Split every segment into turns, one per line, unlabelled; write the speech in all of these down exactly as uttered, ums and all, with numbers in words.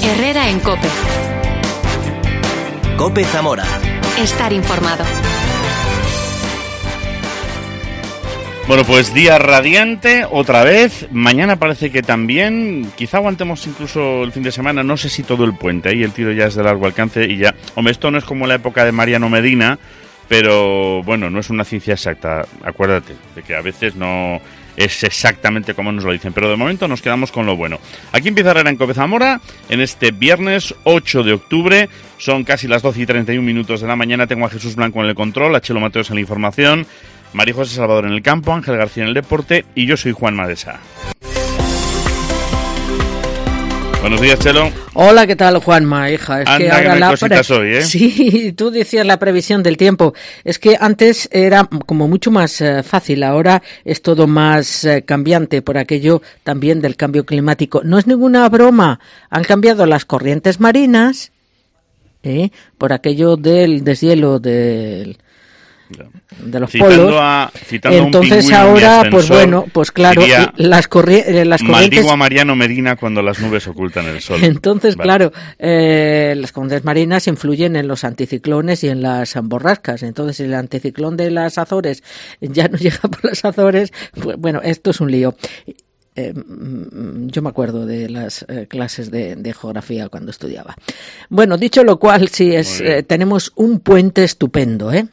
Herrera en COPE.
COPE Zamora.
Estar informado.
Bueno, pues día radiante, otra vez. Mañana parece que también. Quizá aguantemos incluso el fin de semana. No sé si todo el puente. Ahí el tiro ya es de largo alcance y ya... Hombre, esto no es como la época de Mariano Medina, pero bueno, no es una ciencia exacta. Acuérdate de que a veces no es exactamente como nos lo dicen, pero de momento nos quedamos con lo bueno. Aquí empieza Herrera en COPE Zamora en este viernes ocho de octubre. Son casi las doce y treinta y un minutos de la mañana. Tengo a Jesús Blanco en el control, a Chelo Mateos en la información, María José Salvador en el campo, Ángel García en el deporte y yo soy Juan Madesa. Buenos días, Chelo.
Hola, ¿qué tal, Juanma, hija? Es
Anda,
que ahora
que no hay
la
cositas
pre...
hoy, ¿eh?
Sí, tú decías la previsión del tiempo. Es que antes era como mucho más eh, fácil, ahora es todo más eh, cambiante por aquello también del cambio climático. No es ninguna broma, han cambiado las corrientes marinas, ¿eh? Por aquello del deshielo del... de los
citando
polos.
A, citando
Entonces
a un
ahora, pues bueno, pues claro,
diría,
las, corri- las corrientes...
maldigo a Mariano Medina cuando las nubes ocultan el sol.
Entonces,
vale.
claro, eh, las corrientes marinas influyen en los anticiclones y en las borrascas. Entonces, si el anticiclón de las Azores ya no llega por las Azores, pues bueno, esto es un lío. Eh, yo me acuerdo de las eh, clases de, de geografía cuando estudiaba. Bueno, dicho lo cual, sí, es eh, tenemos un puente estupendo, ¿eh?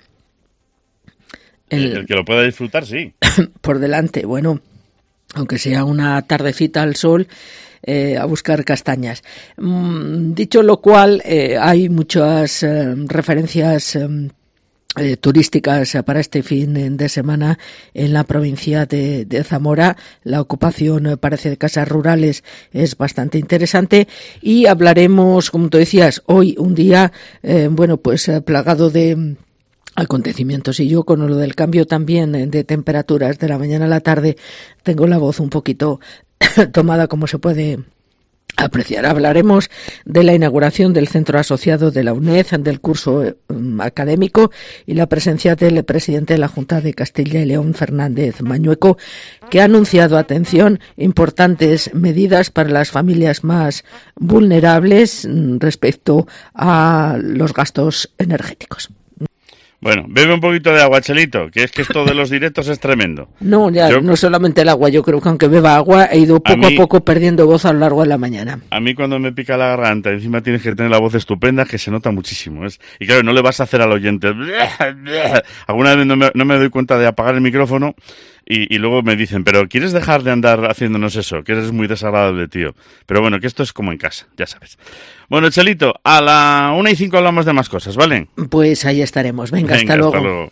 El, el que lo pueda disfrutar, sí.
Por delante, bueno, aunque sea una tardecita al sol, eh, a buscar castañas. Mm, dicho lo cual, eh, hay muchas eh, referencias eh, eh, turísticas para este fin de semana en la provincia de, de Zamora. La ocupación, eh, parece, de casas rurales es bastante interesante y hablaremos, como tú decías, hoy un día, eh, bueno, pues eh, plagado de acontecimientos, y yo con lo del cambio también de temperaturas de la mañana a la tarde tengo la voz un poquito tomada, como se puede apreciar. Hablaremos de la inauguración del centro asociado de la UNED, del curso um, académico y la presencia del presidente de la Junta de Castilla y León, Fernández Mañueco, que ha anunciado, atención, importantes medidas para las familias más vulnerables respecto a los gastos energéticos.
Bueno, bebe un poquito de agua, Chelito, que es que esto de los directos es tremendo.
No, ya yo, no solamente el agua, yo creo que aunque beba agua he ido poco a, mí, a poco perdiendo voz a lo largo de la mañana.
A mí cuando me pica la garganta, encima tienes que tener la voz estupenda, que se nota muchísimo. ¿es? Y claro, no le vas a hacer al oyente. Alguna vez no me, no me doy cuenta de apagar el micrófono y, y luego me dicen, pero ¿quieres dejar de andar haciéndonos eso? Que eres muy desagradable, tío. Pero bueno, que esto es como en casa, ya sabes. Bueno, Chelito, a la una y cinco hablamos de más cosas, ¿vale?
Pues ahí estaremos. Venga,
Venga
hasta, luego.
hasta luego.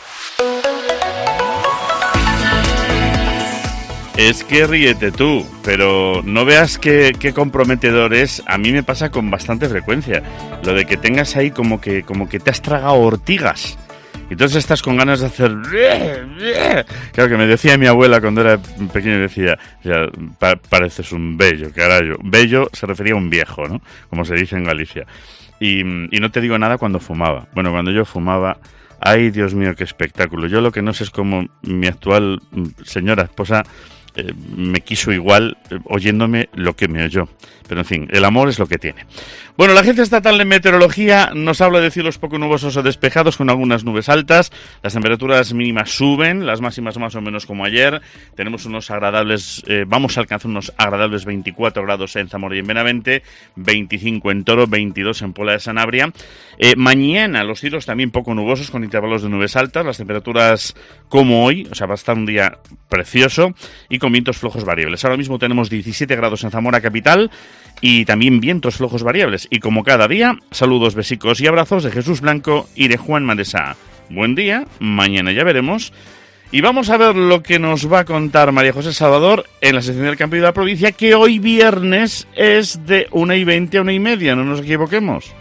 Es que ríete tú, pero no veas qué, qué comprometedor es. A mí me pasa con bastante frecuencia. Lo de que tengas ahí como que, como que te has tragado ortigas. Entonces estás con ganas de hacer... Claro, que me decía mi abuela cuando era pequeño, decía, ya, pa- pareces un bello, carajo. Bello se refería a un viejo, ¿no? Como se dice en Galicia. Y, y no te digo nada cuando fumaba. Bueno, cuando yo fumaba... Ay, Dios mío, qué espectáculo. Yo lo que no sé es cómo mi actual señora esposa eh, me quiso igual eh, oyéndome lo que me oyó. Pero en fin, el amor es lo que tiene. Bueno, la Agencia Estatal de Meteorología nos habla de cielos poco nubosos o despejados con algunas nubes altas. Las temperaturas mínimas suben, las máximas más o menos como ayer. Tenemos unos agradables, eh, vamos a alcanzar unos agradables veinticuatro grados en Zamora y en Benavente, veinticinco en Toro, veintidós en Pola de Sanabria. Eh, mañana los cielos también poco nubosos con intervalos de nubes altas. Las temperaturas como hoy, o sea, va a estar un día precioso y con vientos flojos variables. Ahora mismo tenemos diecisiete grados en Zamora capital y también vientos flojos variables. Y como cada día, saludos, besicos y abrazos de Jesús Blanco y de Juan Madesa. Buen día, mañana ya veremos. Y vamos a ver lo que nos va a contar María José Salvador en la sección del Campo y de la Provincia, que hoy viernes es de una y veinte a una y media, no nos equivoquemos.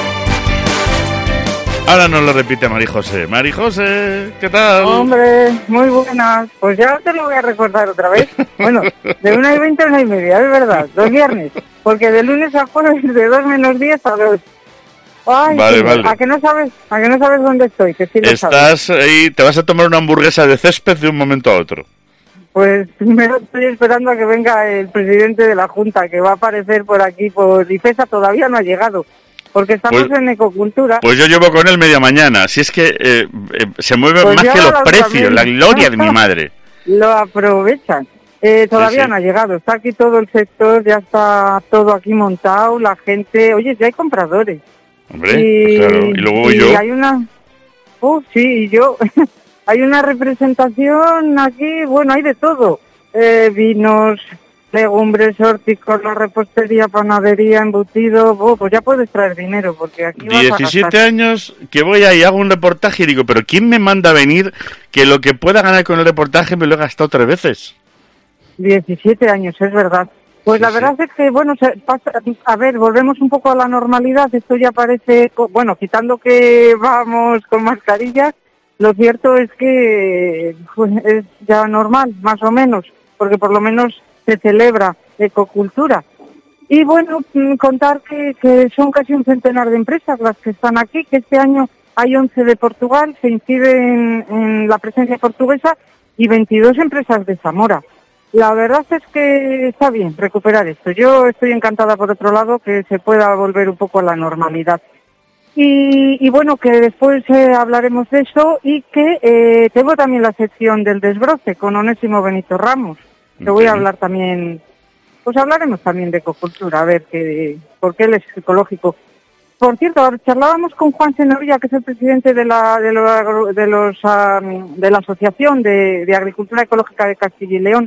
Ahora nos lo repite María José. María José, ¿qué tal?
Hombre, muy buenas. Pues ya te lo voy a recordar otra vez. Bueno, de una y veinte a una y media, es verdad, los viernes. Porque de lunes a jueves de dos menos diez a dos. Ay,
vale,
sí,
vale.
¿A que no sabes? ¿A que no sabes dónde estoy? Que sí lo
Estás
sabes.
ahí, te vas a tomar una hamburguesa de césped de un momento a otro.
Pues primero estoy esperando a que venga el presidente de la Junta, que va a aparecer por aquí, por Ifesa, todavía no ha llegado, porque estamos pues, en ecocultura.
Pues yo llevo con él media mañana, si es que eh, eh, se mueven pues más que los precios, también. La gloria de mi madre.
Lo aprovechan. Eh, todavía sí, sí. no ha llegado, está aquí todo el sector, ya está todo aquí montado, la gente, oye, ya hay compradores.
Hombre, y, pues claro, y luego
y
yo.
hay una, uh, sí, y yo, hay una representación aquí, bueno, hay de todo, eh, vinos, legumbres, hortícolas, la repostería, panadería, embutido, oh, pues ya puedes traer dinero, porque aquí vas
diecisiete años que voy ahí, hago un reportaje y digo, pero ¿quién me manda a venir que lo que pueda ganar con el reportaje me lo he gastado tres veces?
diecisiete años, es verdad. Pues sí, la verdad sí. es que, bueno, se pasa, a ver, volvemos un poco a la normalidad, esto ya parece, bueno, quitando que vamos con mascarillas, lo cierto es que pues, es ya normal, más o menos, porque por lo menos se celebra ecocultura. Y bueno, contar que, que son casi un centenar de empresas las que están aquí, que este año hay once de Portugal, se incide en, en la presencia portuguesa, y veintidós empresas de Zamora. La verdad es que está bien recuperar esto. Yo estoy encantada, por otro lado, que se pueda volver un poco a la normalidad. Y, y bueno, que después eh, hablaremos de eso y que eh, tengo también la sección del desbroce con Onésimo Benito Ramos. Te voy a hablar también, pues hablaremos también de ecocultura, a ver, que, porque él es ecológico. Por cierto, charlábamos con Juan Senovilla, que es el presidente de la de, lo, de los um, de la Asociación de, de Agricultura Ecológica de Castilla y León,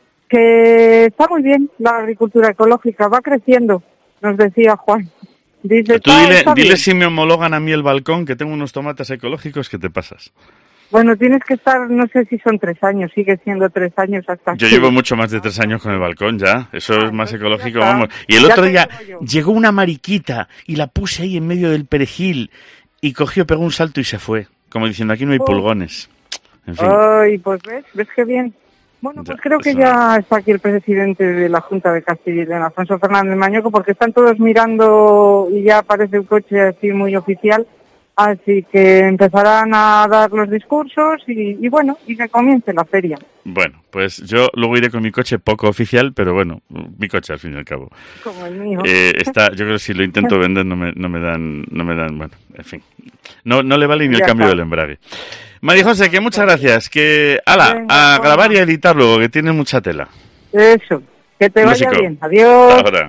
que está muy bien la agricultura ecológica, va creciendo, nos decía Juan. Dice,
Tú dile, dile si me homologan a mí el balcón, que tengo unos tomates ecológicos que te pasas.
Bueno, tienes que estar, no sé si son tres años, sigue siendo tres años hasta
Yo
aquí.
llevo mucho más de tres años con el balcón ya, eso ah, es más ecológico, vamos. Y el otro día llegó una mariquita y la puse ahí en medio del perejil y cogió, pegó un salto y se fue, como diciendo, aquí no hay oh. pulgones. En fin.
Ay, pues ves, ves qué bien. Bueno, pues ya, creo que ya está aquí el presidente de la Junta de Castilla y León, Alfonso Fernández Mañoco, porque están todos mirando y ya aparece un coche así muy oficial, así que empezarán a dar los discursos y, y bueno, y que comience la feria.
Bueno, pues yo luego iré con mi coche poco oficial, pero bueno, mi coche al fin y al cabo.
Como el mío.
Eh, está, yo creo que si lo intento vender no me, no me dan, no me dan, bueno, en fin, no, no le vale ni el ya cambio está. Del embrague. María José, que muchas gracias, que ala, Venga, a grabar y a editar luego, que tiene mucha tela.
Eso, que te vaya Músico. Bien, adiós.
Hasta ahora.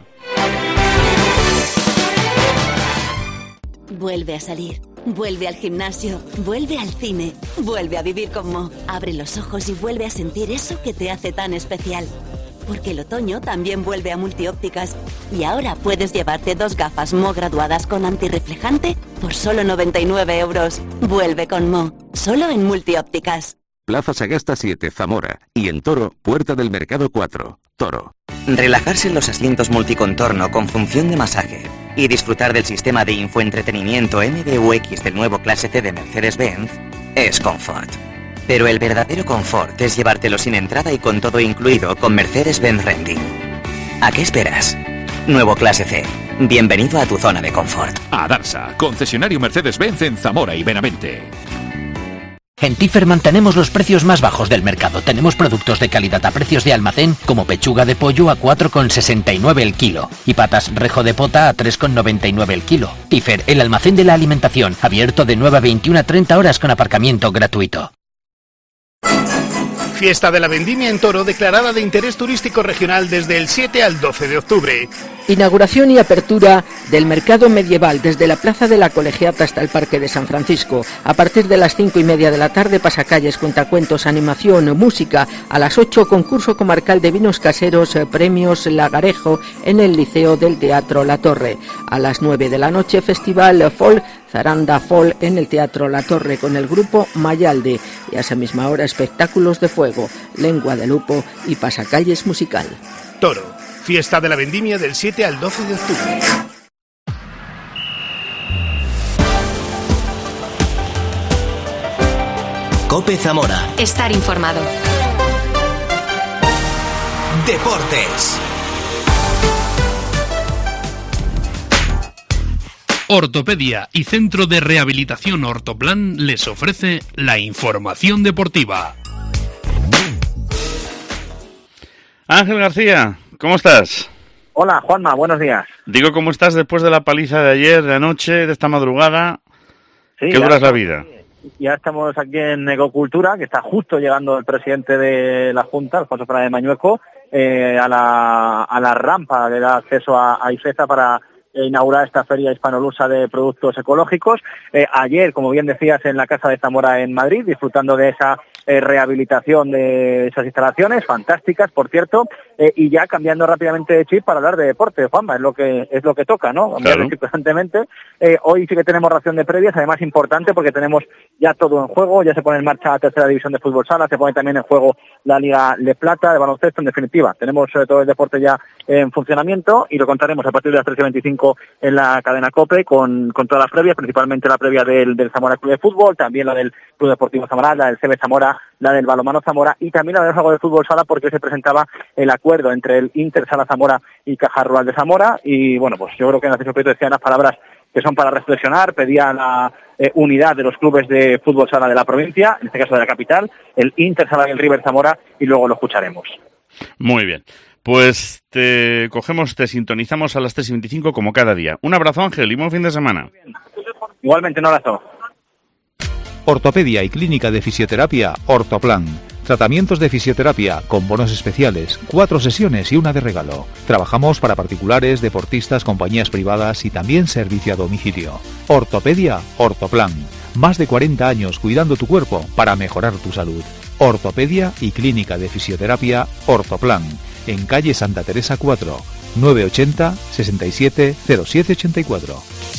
Vuelve a salir, vuelve al gimnasio, vuelve al cine, vuelve a vivir con Mo. Abre los ojos y vuelve a sentir eso que te hace tan especial. Porque el otoño también vuelve a Multiópticas. Y ahora puedes llevarte dos gafas Mo graduadas con antirreflejante por solo noventa y nueve euros. Vuelve con Mo, solo en Multiópticas.
Plaza Sagasta siete, Zamora. Y en Toro, Puerta del Mercado cuatro, Toro.
Relajarse en los asientos multicontorno con función de masaje y disfrutar del sistema de infoentretenimiento M B U X del nuevo Clase C de Mercedes-Benz es confort. Pero el verdadero confort es llevártelo sin entrada y con todo incluido con Mercedes-Benz Renting. ¿A qué esperas? Nuevo Clase C. Bienvenido a tu zona de confort.
A Darsa, concesionario Mercedes-Benz en Zamora y Benavente.
En Tifer mantenemos los precios más bajos del mercado. Tenemos productos de calidad a precios de almacén, como pechuga de pollo a cuatro con sesenta y nueve el kilo y patas rejo de pota a tres con noventa y nueve el kilo. Tifer, el almacén de la alimentación, abierto de nueve a veintiuna a treinta horas con aparcamiento gratuito.
Fiesta de la Vendimia en Toro, declarada de interés turístico regional desde el siete al doce de octubre.
Inauguración y apertura del mercado medieval desde la Plaza de la Colegiata hasta el Parque de San Francisco. A partir de las cinco y media de la tarde, pasacalles, cuentacuentos, animación, música. A las ocho, concurso comarcal de vinos caseros, premios Lagarejo en el Liceo del Teatro La Torre. A las nueve de la noche, festival Folk Zaranda Folk en el Teatro La Torre con el grupo Mayalde. Y a esa misma hora, espectáculos de fuego, lengua de lupo y pasacalles musical.
Toro. Fiesta de la Vendimia del siete al doce de octubre.
COPE Zamora.
Estar informado.
Deportes.
Ortopedia y Centro de Rehabilitación Ortoplan les ofrece la información deportiva.
Ángel García, ¿cómo estás?
Hola, Juanma, buenos días.
Digo, ¿cómo estás después de la paliza de ayer, de anoche, de esta madrugada?
Sí,
¿Qué dura es la vida?
Ya estamos aquí en Ecocultura, que está justo llegando el presidente de la Junta, Alfonso Fernández Mañueco, eh, a, la, a la rampa que da acceso a, a IFEZA para inaugurar esta feria hispanolusa de productos ecológicos. Eh, ayer, como bien decías, en la Casa de Zamora en Madrid, disfrutando de esa eh, rehabilitación de esas instalaciones, fantásticas, por cierto, eh, y ya cambiando rápidamente de chip para hablar de deporte, Juanma, es lo que es lo que toca, ¿no? Cambiar de chip constantemente. Eh, hoy sí que tenemos ración de previas, además importante porque tenemos ya todo en juego, ya se pone en marcha la tercera división de fútbol sala, se pone también en juego la Liga de Plata de baloncesto, en definitiva. Tenemos sobre todo el deporte ya en funcionamiento y lo contaremos a partir de las trece y veinticinco en la cadena COPE con, con todas las previas, principalmente la previa del, del Zamora Club de Fútbol, también la del Club Deportivo Zamora, la del C B Zamora, la del Balonmano Zamora y también la del juego de fútbol sala porque se presentaba el acuerdo entre el Inter Sala Zamora y Caja Rural de Zamora y bueno, pues yo creo que en Narciso Prieto decía unas palabras que son para reflexionar, pedía la eh, unidad de los clubes de fútbol sala de la provincia, en este caso de la capital, el Inter Sala y el River Zamora y luego lo escucharemos.
Muy bien. Pues te cogemos, te sintonizamos a las tres y veinticinco como cada día. Un abrazo, Ángel, y buen fin de semana.
Igualmente, un abrazo.
Ortopedia y Clínica de Fisioterapia Ortoplan. Tratamientos de fisioterapia con bonos especiales, cuatro sesiones y una de regalo. Trabajamos para particulares, deportistas, compañías privadas y también servicio a domicilio. Ortopedia Ortoplan. Más de cuarenta años cuidando tu cuerpo para mejorar tu salud. Ortopedia y Clínica de Fisioterapia Ortoplan. En calle Santa Teresa cuatro, nueve ochenta, sesenta y siete, cero siete ochenta y cuatro.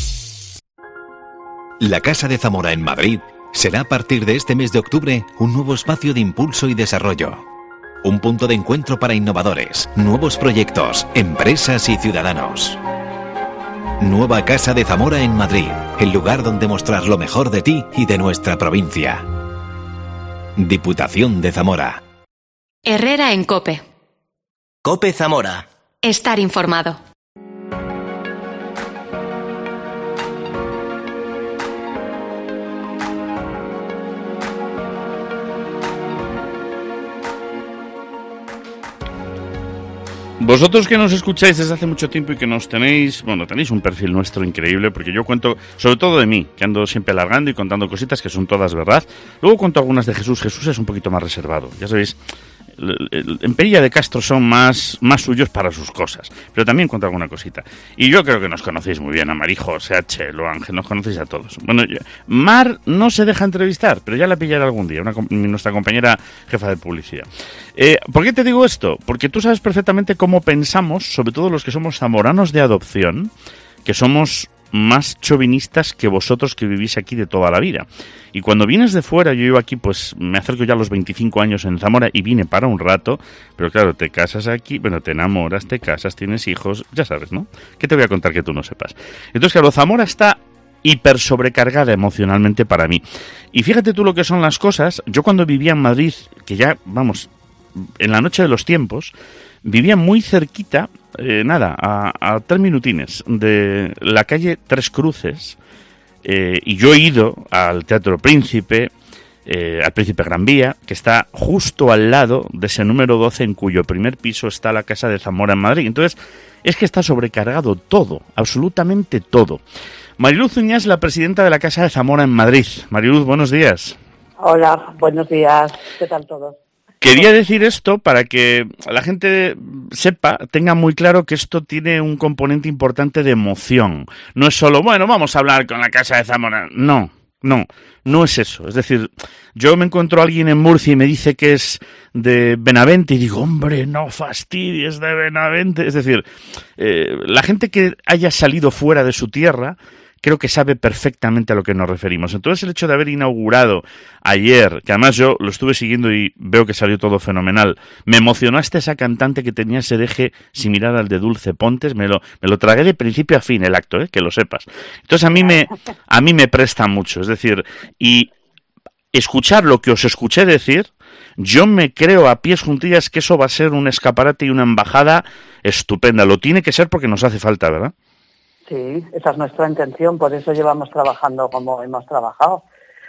La Casa de Zamora en Madrid será a partir de este mes de octubre un nuevo espacio de impulso y desarrollo. Un punto de encuentro para innovadores, nuevos proyectos, empresas y ciudadanos. Nueva Casa de Zamora en Madrid, el lugar donde mostrar lo mejor de ti y de nuestra provincia. Diputación de Zamora.
Herrera en COPE.
COPE Zamora.
Estar informado.
Vosotros que nos escucháis desde hace mucho tiempo y que nos tenéis, bueno, tenéis un perfil nuestro increíble, porque yo cuento, sobre todo de mí, que ando siempre alargando y contando cositas que son todas verdad. Luego cuento algunas de Jesús. Jesús es un poquito más reservado, ya sabéis. En Perilla de Castro son más, más suyos para sus cosas, pero también cuento alguna cosita. Y yo creo que nos conocéis muy bien, a Marijo, C H, Lo Ángel, nos conocéis a todos. Bueno, yo, Mar no se deja entrevistar, pero ya la pillaré algún día, una, nuestra compañera jefa de publicidad. Eh, ¿Por qué te digo esto? Porque tú sabes perfectamente cómo pensamos, sobre todo los que somos zamoranos de adopción, que somos más chauvinistas que vosotros que vivís aquí de toda la vida. Y cuando vienes de fuera, yo llevo aquí, pues me acerco ya a los veinticinco años en Zamora y vine para un rato, pero claro, te casas aquí, bueno, te enamoras, te casas, tienes hijos, ya sabes, ¿no? ¿Qué te voy a contar que tú no sepas? Entonces, claro, Zamora está hiper sobrecargada emocionalmente para mí. Y fíjate tú lo que son las cosas. Yo cuando vivía en Madrid, que ya, vamos, en la noche de los tiempos, vivía muy cerquita, eh, nada, a, a tres minutines de la calle Tres Cruces, eh, y yo he ido al Teatro Príncipe, eh, al Príncipe Gran Vía, que está justo al lado de ese número doce, en cuyo primer piso está la Casa de Zamora en Madrid. Entonces, es que está sobrecargado todo, absolutamente todo. Mariluz Uñas, la presidenta de la Casa de Zamora en Madrid. Mariluz, buenos días.
Hola, buenos días. ¿Qué tal todos?
Quería decir esto para que la gente sepa, tenga muy claro que esto tiene un componente importante de emoción. No es solo, bueno, vamos a hablar con la Casa de Zamora. No, no, no es eso. Es decir, yo me encuentro a alguien en Murcia y me dice que es de Benavente y digo, hombre, no fastidies de Benavente. Es decir, eh, la gente que haya salido fuera de su tierra creo que sabe perfectamente a lo que nos referimos. Entonces, el hecho de haber inaugurado ayer, que además yo lo estuve siguiendo y veo que salió todo fenomenal, me emocionó hasta esa cantante que tenía ese deje similar al de Dulce Pontes, me lo, me lo tragué de principio a fin el acto, ¿eh? Que lo sepas. Entonces, a mí me, a mí me presta mucho, es decir, y escuchar lo que os escuché decir, yo me creo a pies juntillas que eso va a ser un escaparate y una embajada estupenda. Lo tiene que ser porque nos hace falta, ¿verdad?
Sí, esa es nuestra intención, por eso llevamos trabajando como hemos trabajado.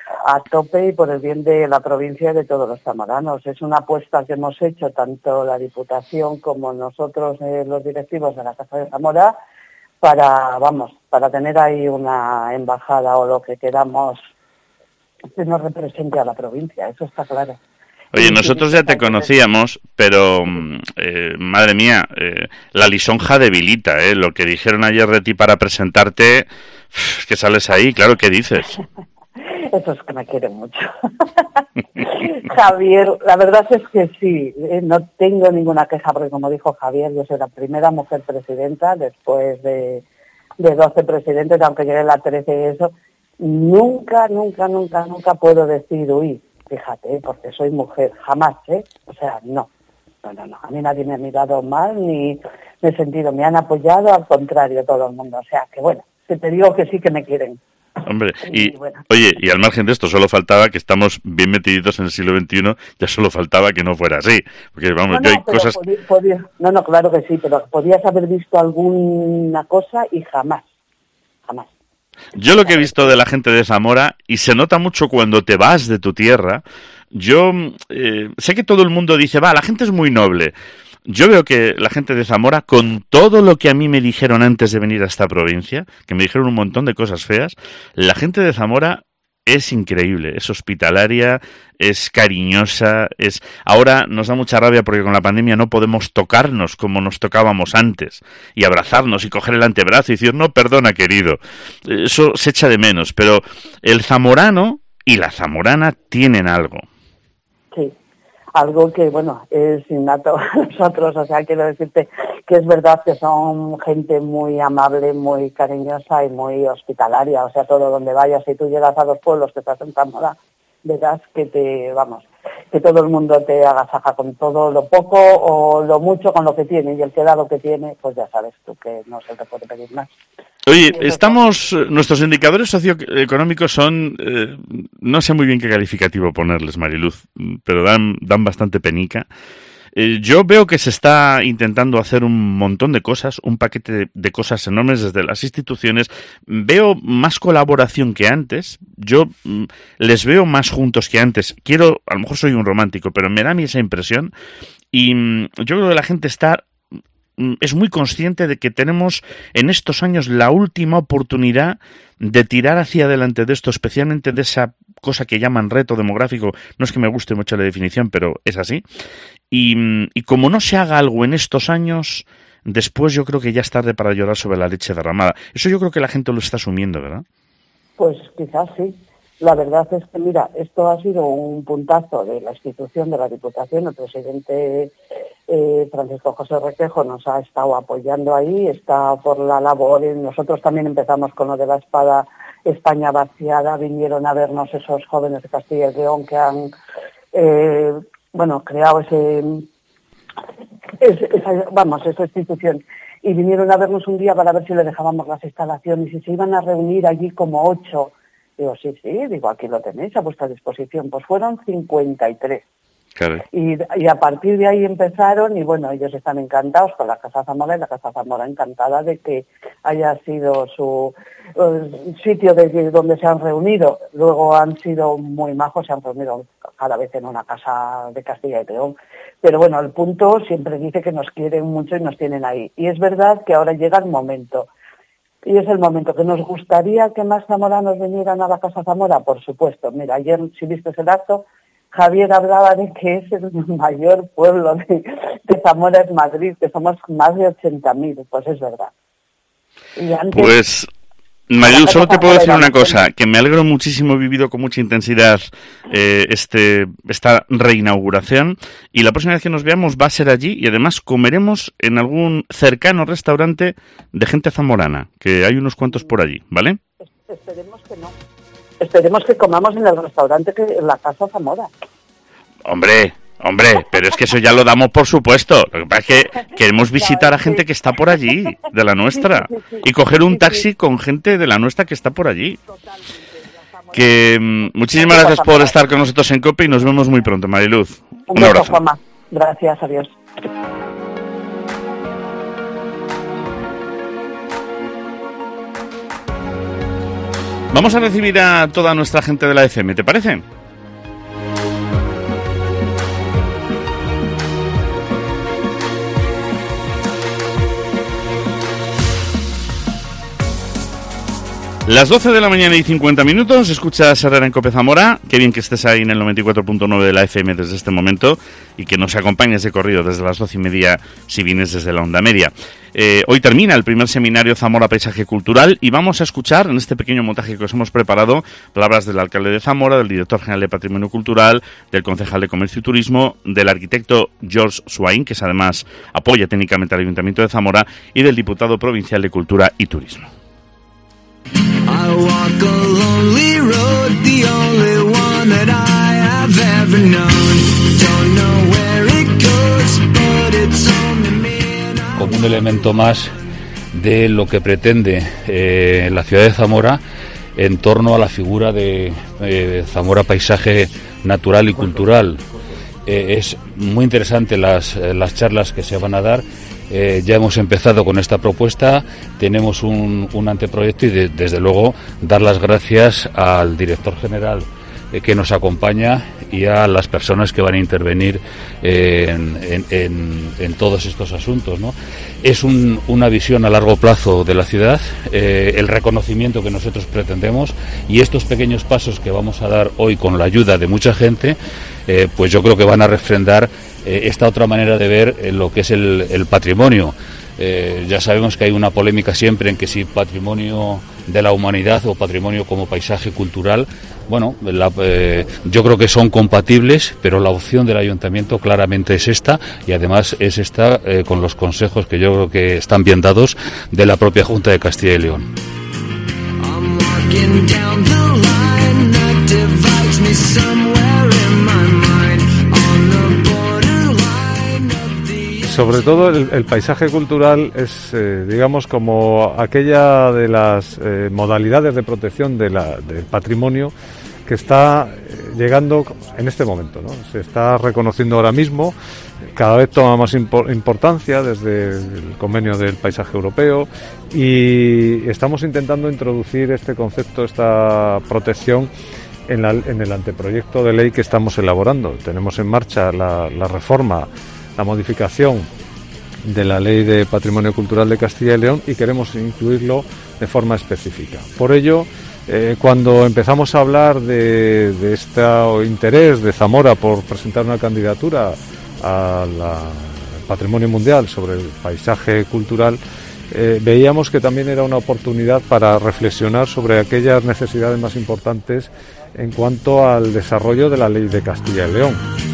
a tope y por el bien de la provincia y de todos los zamoranos. Es una apuesta que hemos hecho tanto la Diputación como nosotros, eh, los directivos de la Casa de Zamora, para, vamos, para tener ahí una embajada o lo que queramos que nos represente a la provincia, eso está claro.
Oye, nosotros ya te conocíamos, pero, eh, madre mía, eh, la lisonja debilita, ¿eh? Lo que dijeron ayer de ti para presentarte, es que sales ahí, claro, ¿qué dices?
Eso es que me quiere mucho. Javier, la verdad es que sí, eh, no tengo ninguna queja, porque como dijo Javier, yo soy la primera mujer presidenta después de, de doce presidentes, aunque llegué a la trece y eso. Nunca, nunca, nunca, nunca puedo decir, uy, fíjate, porque soy mujer, jamás, ¿eh? O sea, no, no, no, no. A mí nadie me ha mirado mal, ni me he sentido, me han apoyado, al contrario, todo el mundo. O sea, que bueno, que te digo que sí que me quieren.
Hombre, y, y bueno. Oye, y al margen de esto, solo faltaba que estamos bien metiditos en el siglo veintiuno, ya solo faltaba que no fuera así. Porque, vamos,
no,
yo
no,
hay cosas...
Podía, podía, no, no, claro que sí, pero podías haber visto alguna cosa y jamás, jamás.
Yo lo que he visto de la gente de Zamora, y se nota mucho cuando te vas de tu tierra, yo eh, sé que todo el mundo dice, va, la gente es muy noble. Yo veo que la gente de Zamora, con todo lo que a mí me dijeron antes de venir a esta provincia, que me dijeron un montón de cosas feas, la gente de Zamora es increíble, es hospitalaria, es cariñosa, es... Ahora nos da mucha rabia porque con la pandemia no podemos tocarnos como nos tocábamos antes, y abrazarnos y coger el antebrazo y decir, no, perdona, querido. Eso se echa de menos, pero el zamorano y la zamorana tienen algo.
Sí, algo que, bueno, es innato a nosotros, o sea, quiero decirte que es verdad que son gente muy amable, muy cariñosa y muy hospitalaria, o sea, todo donde vayas, si tú llegas a los pueblos que estás en Zamora, verás que te, vamos, que todo el mundo te agasaja con todo lo poco o lo mucho con lo que tiene, y el que da lo que tiene, pues ya sabes tú que no se te puede pedir más.
Oye, estamos, nuestros indicadores socioeconómicos son, eh, no sé muy bien qué calificativo ponerles, Mariluz, pero dan, dan bastante penica. Eh, yo veo que se está intentando hacer un montón de cosas, un paquete de, de cosas enormes desde las instituciones. Veo más colaboración que antes. Yo mm, les veo más juntos que antes. Quiero, a lo mejor soy un romántico, pero me da a mí esa impresión. Y mm, yo creo que la gente está... es muy consciente de que tenemos en estos años la última oportunidad de tirar hacia adelante de esto, especialmente de esa cosa que llaman reto demográfico. No es que me guste mucho la definición, pero es así. Y, y como no se haga algo en estos años, después yo creo que ya es tarde para llorar sobre la leche derramada. Eso yo creo que la gente lo está asumiendo, ¿verdad?
Pues quizás sí. La verdad es que, mira, esto ha sido un puntazo de la institución de la Diputación. El presidente eh, Francisco José Requejo nos ha estado apoyando ahí, está por la labor. Y nosotros también empezamos con lo de la espada España vaciada. Vinieron a vernos esos jóvenes de Castilla y León que han, eh, bueno, creado ese, ese esa, vamos, esa institución. Y vinieron a vernos un día para ver si le dejábamos las instalaciones y se iban a reunir allí como ocho. Digo, sí, sí, digo, aquí lo tenéis a vuestra disposición. Pues fueron cincuenta y tres. Claro. Y, y a partir de ahí empezaron, y bueno, ellos están encantados con la Casa Zamora, y la Casa Zamora encantada de que haya sido su uh, sitio de donde se han reunido. Luego han sido muy majos, se han reunido cada vez en una casa de Castilla y León. Pero bueno, el punto siempre dice que nos quieren mucho y nos tienen ahí. Y es verdad que ahora llega el momento. Y es el momento que nos gustaría que más zamoranos vinieran a la Casa Zamora, por supuesto. Mira, ayer, si viste el acto, Javier hablaba de que es el mayor pueblo de, de Zamora, es Madrid, que somos más de ochenta mil, pues es verdad. Y antes,
pues, Mariluz, solo te puedo decir una cosa, que me alegro muchísimo, he vivido con mucha intensidad eh, este esta reinauguración, y la próxima vez que nos veamos va a ser allí, y además comeremos en algún cercano restaurante de gente zamorana, que hay unos cuantos por allí, ¿vale?
Esperemos que no. Esperemos que comamos en el restaurante, que en la Casa Zamora.
Hombre, hombre, pero es que eso ya lo damos por supuesto. Lo que pasa es que queremos visitar a gente que está por allí, de la nuestra, y coger un taxi con gente de la nuestra que está por allí. Que mm, muchísimas gracias por estar con nosotros en COPE y nos vemos muy pronto, Mariluz. Un abrazo.
Gracias, adiós.
Vamos a recibir a toda nuestra gente de la F M, ¿te parece? Las doce de la mañana y cincuenta minutos, escuchas Herrera en Cope Zamora. Qué bien que estés ahí en el noventa y cuatro punto nueve de la F M desde este momento y que nos acompañes de corrido desde las doce y media si vienes desde la onda media. Eh, hoy termina el primer seminario Zamora Paisaje Cultural y vamos a escuchar en este pequeño montaje que os hemos preparado palabras del alcalde de Zamora, del director general de Patrimonio Cultural, del concejal de Comercio y Turismo, del arquitecto George Swain, que es además apoya técnicamente al Ayuntamiento de Zamora, y del diputado provincial de Cultura y Turismo.
I walk a lonely road, the only one that I have ever known. Don't know where it goes, but it's only me.
Como un elemento más de lo que pretende eh, la ciudad de Zamora en torno a la figura de eh, Zamora Paisaje Natural y Cultural. Eh, es muy interesante las, las charlas que se van a dar. Eh, ya hemos empezado con esta propuesta, tenemos un, un anteproyecto y de, desde luego dar las gracias al director general eh, que nos acompaña y a las personas que van a intervenir eh, en, en, en, en todos estos asuntos, ¿no? Es un, una visión a largo plazo de la ciudad, eh, el reconocimiento que nosotros pretendemos y estos pequeños pasos que vamos a dar hoy con la ayuda de mucha gente, eh, pues yo creo que van a refrendar esta otra manera de ver lo que es el, el patrimonio. Eh, ya sabemos que hay una polémica siempre en que si patrimonio de la humanidad o patrimonio como paisaje cultural. Bueno, la, eh, yo creo que son compatibles, pero la opción del ayuntamiento claramente es esta y además es esta eh, con los consejos que yo creo que están bien dados de la propia Junta de Castilla y León.
Sobre todo el, el paisaje cultural es, eh, digamos, como aquella de las eh, modalidades de protección de la, del patrimonio que está eh, llegando en este momento, ¿no? Se está reconociendo ahora mismo, cada vez toma más impor- importancia desde el convenio del paisaje europeo y estamos intentando introducir este concepto, esta protección en, la, en el anteproyecto de ley que estamos elaborando. Tenemos en marcha la, la reforma, la modificación de la Ley de Patrimonio Cultural de Castilla y León y queremos incluirlo de forma específica. Por ello, eh, cuando empezamos a hablar de, de este interés de Zamora por presentar una candidatura al Patrimonio Mundial sobre el paisaje cultural, eh, veíamos que también era una oportunidad para reflexionar sobre aquellas necesidades más importantes en cuanto al desarrollo de la Ley de Castilla y León.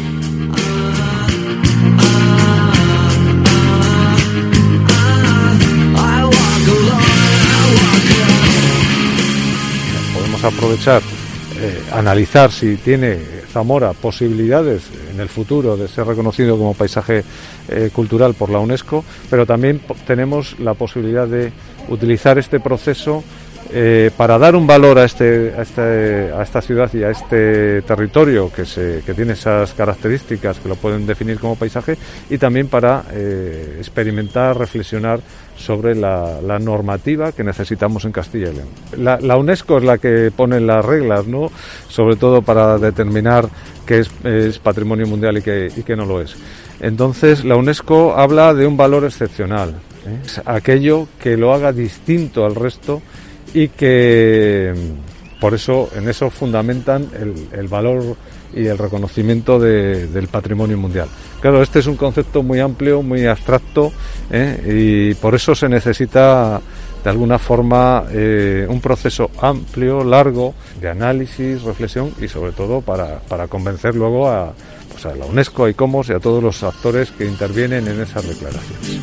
Aprovechar, eh, analizar si tiene Zamora posibilidades en el futuro de ser reconocido como paisaje eh, cultural por la UNESCO, pero también tenemos la posibilidad de utilizar este proceso eh, para dar un valor a este, a este a esta ciudad y a este territorio que se que tiene esas características que lo pueden definir como paisaje y también para eh, experimentar, reflexionar sobre la, la normativa que necesitamos en Castilla y León. La, la UNESCO es la que pone las reglas, ¿no? Sobre todo para determinar qué es, es patrimonio mundial y qué, y qué no lo es. Entonces, la UNESCO habla de un valor excepcional, ¿eh? Es aquello que lo haga distinto al resto y que, por eso, en eso fundamentan el, el valor y el reconocimiento de, del patrimonio mundial. Claro, este es un concepto muy amplio, muy abstracto, ¿eh? Y por eso se necesita, de alguna forma, eh, un proceso amplio, largo, de análisis, reflexión y, sobre todo, para, para convencer luego a, pues a la UNESCO, a ICOMOS y a todos los actores que intervienen en esas declaraciones.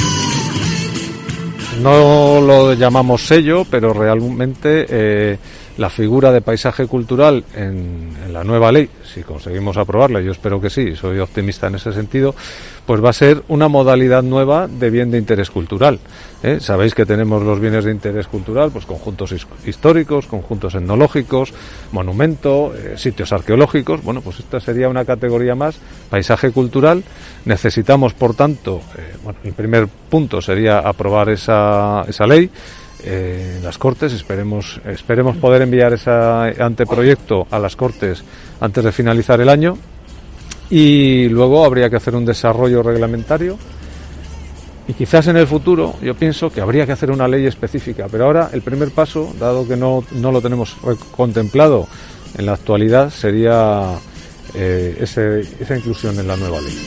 No lo llamamos sello, pero realmente eh, la figura de paisaje cultural en, en la nueva ley, si conseguimos aprobarla, yo espero que sí, soy optimista en ese sentido, pues va a ser una modalidad nueva de bien de interés cultural. ¿eh? Sabéis que tenemos los bienes de interés cultural, pues conjuntos históricos, conjuntos etnológicos, monumento, eh, sitios arqueológicos. Bueno, pues esta sería una categoría más, paisaje cultural. Necesitamos, por tanto, eh, bueno, el primer punto sería aprobar esa, esa ley. Eh, en las Cortes, esperemos esperemos poder enviar ese anteproyecto a las Cortes antes de finalizar el año, y luego habría que hacer un desarrollo reglamentario, y quizás en el futuro yo pienso que habría que hacer una ley específica, pero ahora el primer paso, dado que no, no lo tenemos contemplado en la actualidad, sería eh, ese, esa inclusión en la nueva ley.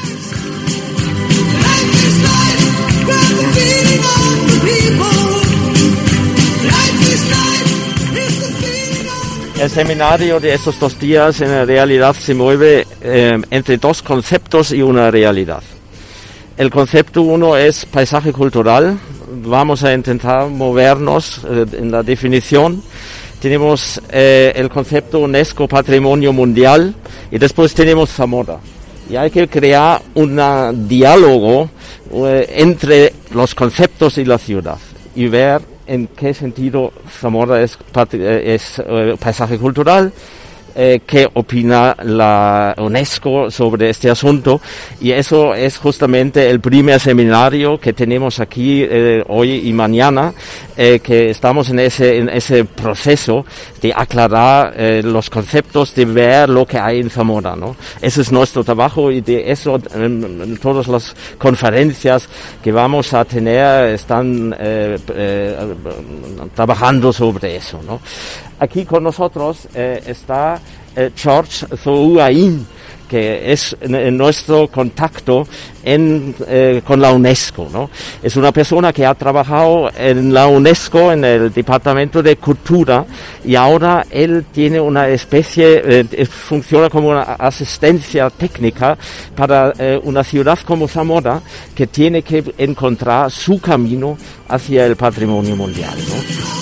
El seminario de estos dos días en realidad se mueve eh, entre dos conceptos y una realidad. El concepto uno es paisaje cultural. Vamos a intentar movernos eh, en la definición. Tenemos eh, el concepto UNESCO Patrimonio Mundial y después tenemos Zamora. Y hay que crear un diálogo eh, entre los conceptos y la ciudad y ver en qué sentido Zamora es, es eh, paisaje cultural, eh, qué opina la UNESCO sobre este asunto, y eso es justamente el primer seminario que tenemos aquí eh, hoy y mañana, eh, que estamos en ese, en ese proceso de aclarar eh, los conceptos, de ver lo que hay en Zamora, ¿no? Ese es nuestro trabajo, y de eso en, en todas las conferencias que vamos a tener están eh, eh, trabajando sobre eso, ¿no? Aquí con nosotros eh, está eh, George Zouain, que es en nuestro contacto en, eh, con la UNESCO, ¿no? Es una persona que ha trabajado en la UNESCO, en el Departamento de Cultura, y ahora él tiene una especie, eh, funciona como una asistencia técnica para eh, una ciudad como Zamora, que tiene que encontrar su camino hacia el patrimonio mundial, ¿no?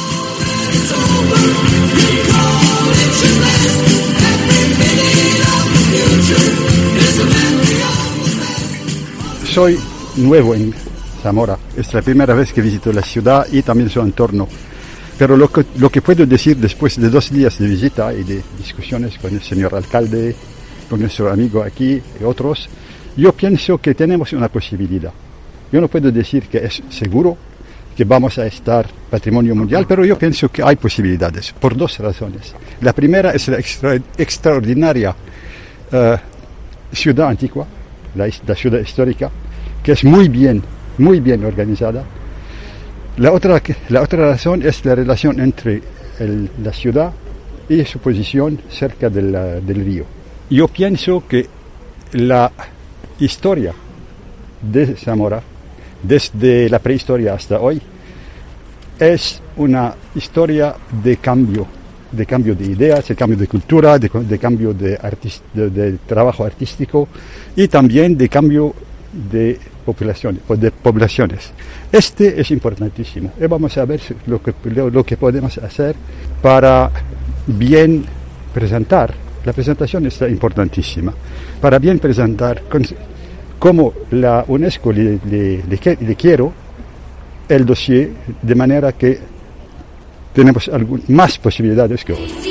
Soy nuevo en Zamora, es la primera vez que visito la ciudad y también su entorno, pero lo que, lo que puedo decir después de dos días de visita y de discusiones con el señor alcalde, con nuestro amigo aquí y otros, yo pienso que tenemos una posibilidad. Yo no puedo decir que es seguro que vamos a estar patrimonio mundial, pero yo pienso que hay posibilidades, por dos razones. La primera es la extra, extraordinaria uh, ciudad antigua, la, la ciudad histórica, que es muy bien, muy bien organizada. La otra, la otra razón es la relación entre el, la ciudad y su posición cerca de la, del río. Yo pienso que la historia de Zamora, desde la prehistoria hasta hoy, es una historia de cambio, de cambio de ideas, de cambio de cultura, de, de cambio de, artist, de, de trabajo artístico y también de cambio de poblaciones, de poblaciones. Este es importantísimo y vamos a ver lo que, lo, lo que podemos hacer para bien presentar. La presentación está importantísima. Para bien presentar cómo la UNESCO le, le, le, le quiero el dossier, de manera que tenemos algún, más posibilidades que hoy.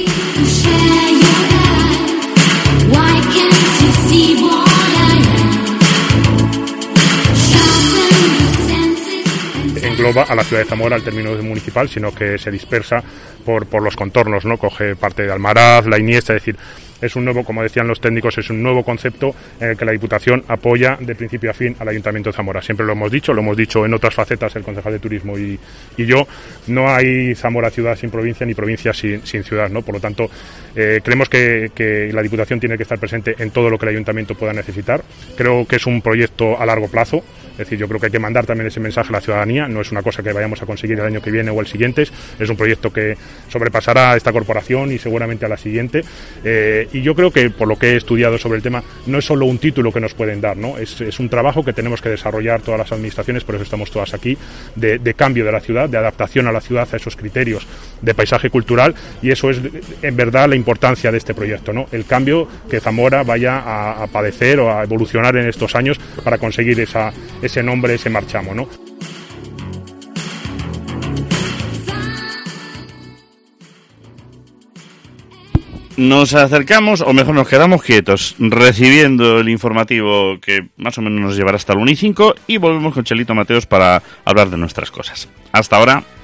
Engloba a la ciudad de Zamora el término municipal, sino que se dispersa por, por los contornos, ¿no? Coge parte de Almaraz, La Iniesta, es decir, es un nuevo, como decían los técnicos, es un nuevo concepto en el que la Diputación apoya de principio a fin al Ayuntamiento de Zamora. Siempre lo hemos dicho, lo hemos dicho en otras facetas el concejal de Turismo y, y yo, no hay Zamora ciudad sin provincia ni provincia sin, sin ciudad, ¿no? Por lo tanto, eh, creemos que, que la Diputación tiene que estar presente en todo lo que el Ayuntamiento pueda necesitar. Creo que es un proyecto a largo plazo, es decir, yo creo que hay que mandar también ese mensaje a la ciudadanía, no es una una cosa que vayamos a conseguir el año que viene o el siguiente, es un proyecto que sobrepasará a esta corporación y seguramente a la siguiente, eh, y yo creo que por lo que he estudiado sobre el tema, no es solo un título que nos pueden dar, ¿no? Es, es un trabajo que tenemos que desarrollar todas las administraciones, por eso estamos todas aquí, de, de cambio de la ciudad, de adaptación a la ciudad a esos criterios de paisaje cultural, y eso es en verdad la importancia de este proyecto, ¿no? El cambio que Zamora vaya a, a padecer o a evolucionar en estos años para conseguir esa, ese nombre, ese marchamo, ¿no?
Nos acercamos, o mejor nos quedamos quietos, recibiendo el informativo que más o menos nos llevará hasta el una y cinco, y volvemos con Chelito Mateos para hablar de nuestras cosas. Hasta ahora.